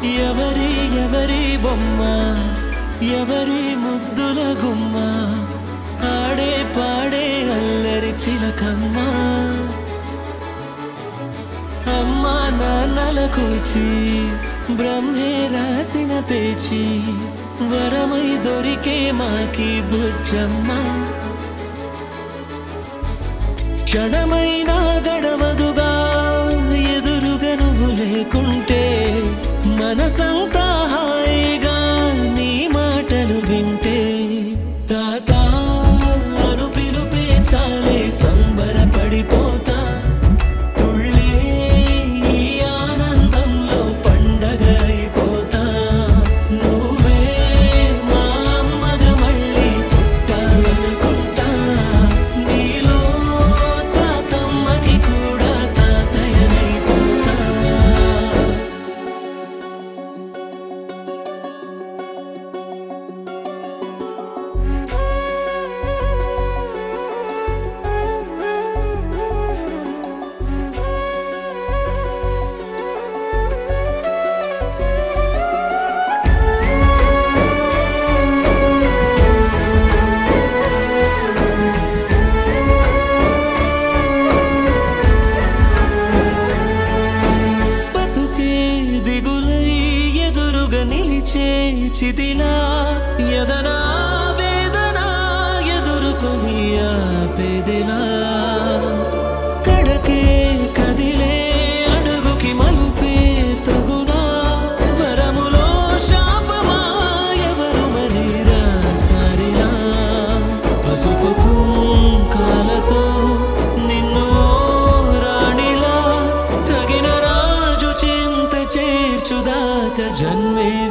ఎవరి ఎవరి బొమ్మ, ఎవరి ముద్దుల గుమ్మ, ఆడే పాడే అల్లరి చిలకమ్మ. అమ్మా నాన్నల కూచి బ్రహ్మే రాసిన పేచి, వరమై దొరికే మాకి బుజ్జమ్మ. క్షణమైనా గడవదుగా ఎదురుగా నువ్వు లేకుంటే, మనసంతా హాయిగా నీ మాటలు వింటే. తాత అను పిలుపే చాలే సంబరపడిపోతా, తుళ్ళే ఈ ఆనందంలో పండగ అయిపోతా. నువ్వే మా అమ్మగా మళ్ళీ పుట్టావనుకుంటా, నీలో తాతమ్మకి కూడా తాతయ్యనైపోతా. చిదిలా ఎదనా వేదన ఎదుర్కొని ఆపేదిలా, కడకే కదిలే అడుగుకి మలుపే తగునా. వరములో శాపమా ఎవరు మరి రాసారిలా, పసుపు కుంకాలతో నిన్ను రాణిలా, తగిన రాజు చింత చేర్చుదాక జన్మే